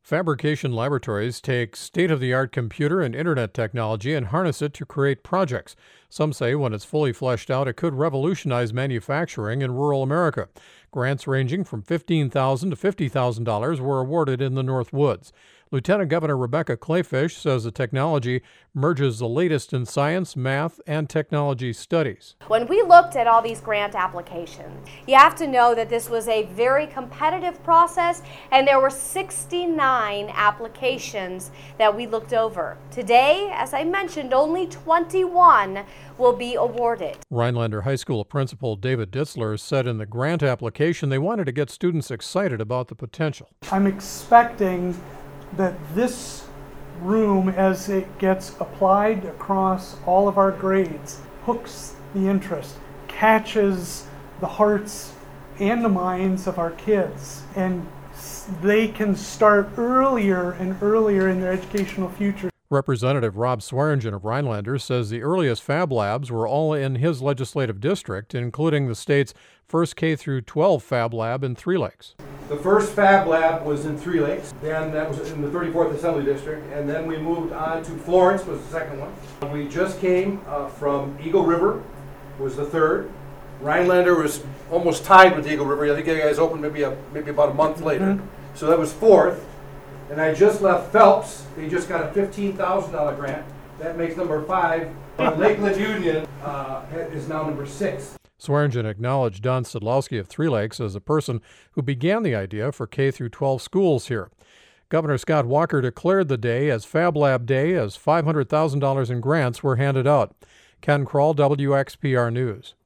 Fabrication laboratories take state-of-the-art computer and internet technology and harness it to create projects. Some say when it's fully fleshed out, it could revolutionize manufacturing in rural America. Grants ranging from $15,000 to $50,000 were awarded in the North Woods. Lieutenant Governor Rebecca Kleefisch says the technology merges the latest in science, math, and technology studies. When we looked at all these grant applications, you have to know that this was a very competitive process, and there were 69 applications that we looked over. Today, as I mentioned, only 21 will be awarded. Rhinelander High School principal David Ditzler said in the grant application they wanted to get students excited about the potential. I'm expecting that this room, as it gets applied across all of our grades, hooks the interest, catches the hearts and the minds of our kids, and they can start earlier and earlier in their educational future. Representative Rob Swearingen of Rhinelander says the earliest Fab Labs were all in his legislative district, including the state's first K-12 Fab Lab in Three Lakes. The first Fab Lab was in Three Lakes, and that was in the 34th Assembly District, and then we moved on to Florence was the second one. We just came from Eagle River, was the third. Rhinelander was almost tied with Eagle River. I think you guys opened maybe about a month later. So that was fourth. And I just left Phelps. They just got a $15,000 grant. That makes number 5. Lakeland Union is now number 6. Swearingen acknowledged Don Sidlowski of Three Lakes as a person who began the idea for K-12 schools here. Governor Scott Walker declared the day as Fab Lab Day as $500,000 in grants were handed out. Ken Kroll, WXPR News.